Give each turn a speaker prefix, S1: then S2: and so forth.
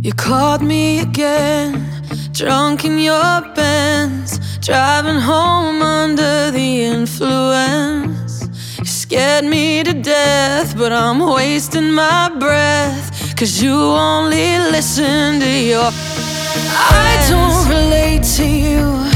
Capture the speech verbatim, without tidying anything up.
S1: You caught me again, drunk in your Benz, driving home under the influence. You scared me to death, but I'm wasting my breath, 'cause you only listen to your friends. I don't relate to you,